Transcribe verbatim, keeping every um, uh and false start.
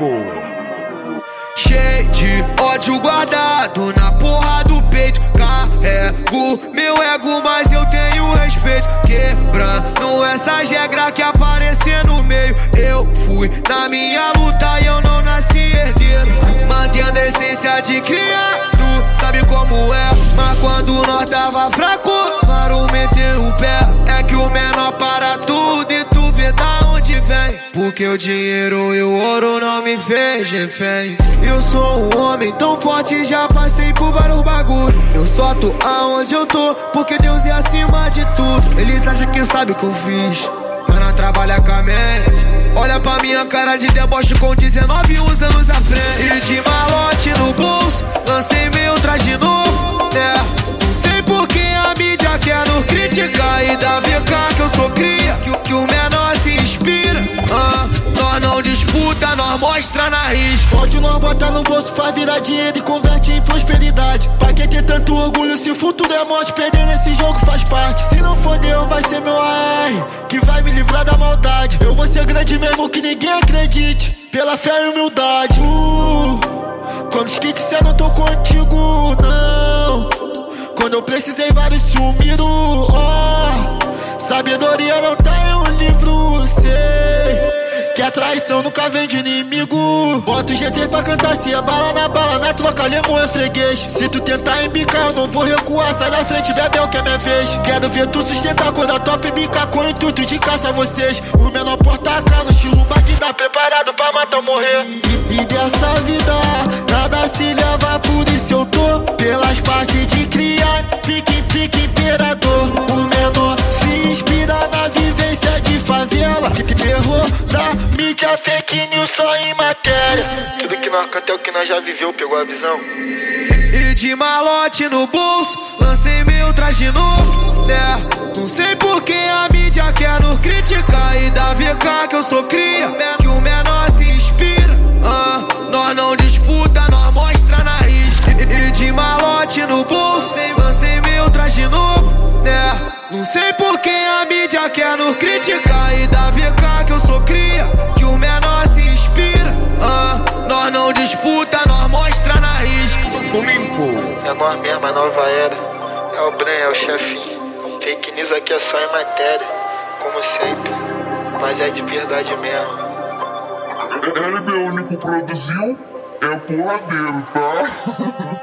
limpo. Cheio de ódio guardado na porra do peito. Carrego meu ego, mas eu tenho respeito. Quebrando essas regras que aparecem no meio. Eu fui na minha luta e eu não nasci herdeiro. Mantendo a essência de criado, sabe como é? Mas quando nós tava fraco, para meter o pé. É que o menor para tudo e tu vê da onde vem. Porque o dinheiro e o ouro não me fez refém. Eu sou um homem tão forte, já passei por vários bagulhos. Eu só tô aonde eu tô, porque Deus é acima de tudo. Eles acham que sabe o que eu fiz, mas não trabalha com a mente. Olha pra minha cara de deboche com dezenove anos à frente. E de malote no bolso, lancei meu traje novo, né? Não sei por que a mídia quer nos criticar e dá V K que eu sou cria, que, que o menor se inspira. ah, Nós não disputa, nós mostra na risca. Onde nós bota no bolso faz virar dinheiro e converte em prosperidade. Pra quem tem tanto orgulho, se o futuro é morte, perder nesse jogo faz parte. Se não for Deus, vai ser meu A R que vai me livrar da maldade. Eu vou ser grande mesmo que ninguém acredite, pela fé e humildade. uh, Quando os que disseram tô contigo, não. Quando eu precisei vários sumiram. oh, Sabedoria não tá em um livro, sei que a traição nunca vem de inimigo. Bota o G três pra cantar, se é bala na bala, na troca lemo é freguês. Se tu tentar embicar, eu não vou recuar. Sai da frente, bebel que é minha vez. Quero ver tu sustentar quando a top bica com o intuito de caça vocês. O menor porta a cara no estilo Bagdá, preparado pra matar ou morrer. E, e dessa vida, nada se leva, por isso eu tô pelas partes de criar. Pique, pique, imperador. O menor se inspira na vivência de favela, de terror da mídia, fake news só em matéria. Tudo que nós canta é o que nós já viveu, pegou a visão? E de malote no bolso, lancei meu traje novo, né? Não sei por que a mídia quer nos criticar e dá V K que eu sou cria, que o menor se inspira. ah, Nós não disputa, nós mostra na risca. E de malote no bolso, lancei meu traje novo, né? Não sei por que a mídia quer nos criticar e dá V K que eu sou cria, que o menor se inspira. ah, Nós não disputa, nós mostra na risca. Limpo. É nós mesmo, a nova era. É o Bren, é o chefinho. Fake news aqui é só em matéria, como sempre, mas é de verdade mesmo. Ele meu único produziu é porradeiro, tá?